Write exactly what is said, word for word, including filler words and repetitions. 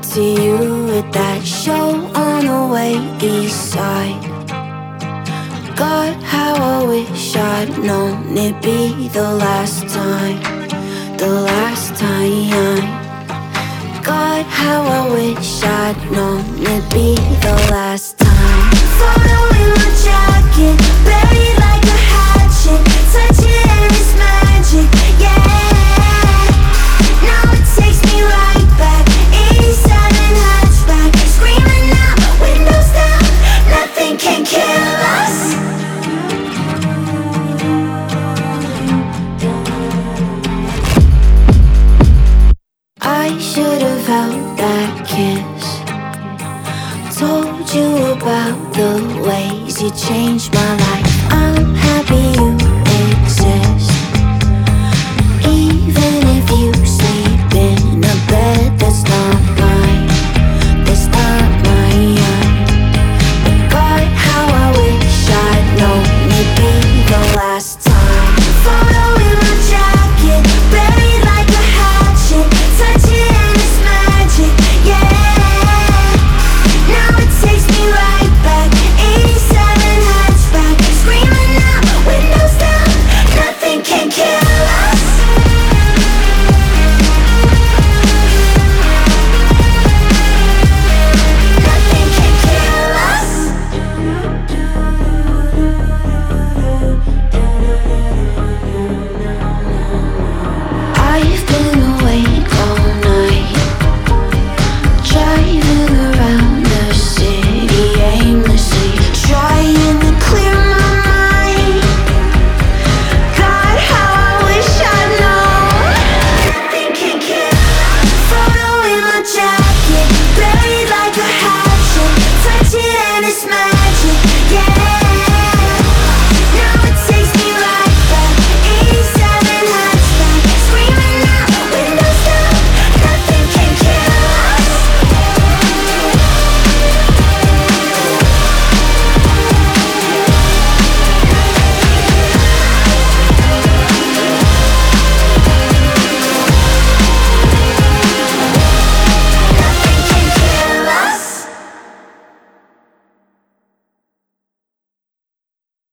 to you at that show on the way east side. God, how I wish I'd known it'd be the last time, the last time. God, how I wish I'd known it'd be the last time. Photo in my jacket, buried like a hatchet. Touch it and it's magic, yeah. Now it takes me right back. eighty-seven hatchback, screaming out, windows down. Nothing can kill us. I should have held that kiss, told you about the ways you changed my life. I'm happy you